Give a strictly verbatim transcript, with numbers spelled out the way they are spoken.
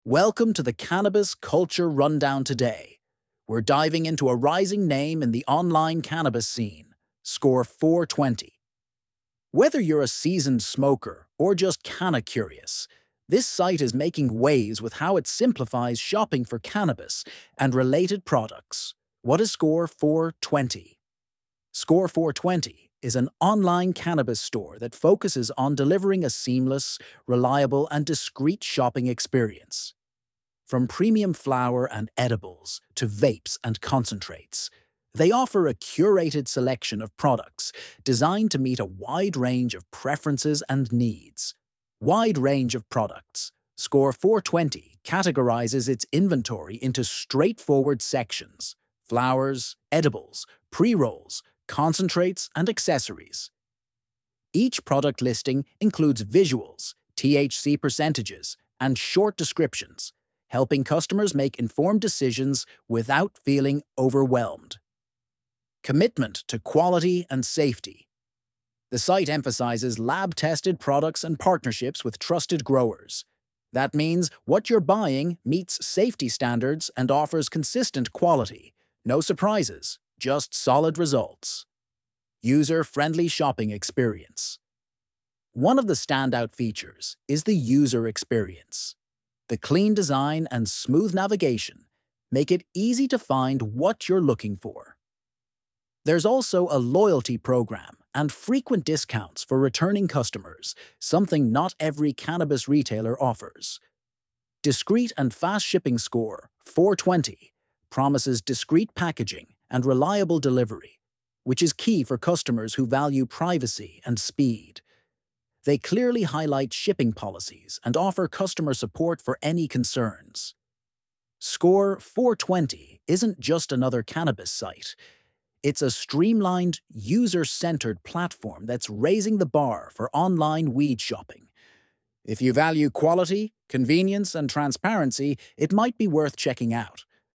Welcome to the Cannabis Culture Rundown today. We're diving into a rising name in the online cannabis scene, Score four twenty. Whether you're a seasoned smoker or just canna curious, this site is making waves with how it simplifies shopping for cannabis and related products. What is Score four twenty? Score four twenty is an online cannabis store that focuses on delivering a seamless, reliable, and discreet shopping experience. From premium flower and edibles to vapes and concentrates, they offer a curated selection of products designed to meet a wide range of preferences and needs. Wide range of products. Score four twenty categorizes its inventory into straightforward sections: flowers, edibles, pre-rolls, concentrates, and accessories. Each product listing includes visuals, T H C percentages, and short descriptions, helping customers make informed decisions without feeling overwhelmed. Commitment to quality and safety. The site emphasizes lab-tested products and partnerships with trusted growers. That means what you're buying meets safety standards and offers consistent quality. No surprises, just solid results. User-friendly shopping experience. One of the standout features is the user experience. The clean design and smooth navigation make it easy to find what you're looking for. There's also a loyalty program and frequent discounts for returning customers, something not every cannabis retailer offers. Discreet and fast shipping. Score four twenty promises discreet packaging and reliable delivery, which is key for customers who value privacy and speed. They clearly highlight shipping policies and offer customer support for any concerns. Score four twenty isn't just another cannabis site. It's a streamlined, user-centered platform that's raising the bar for online weed shopping. If you value quality, convenience, and transparency, it might be worth checking out.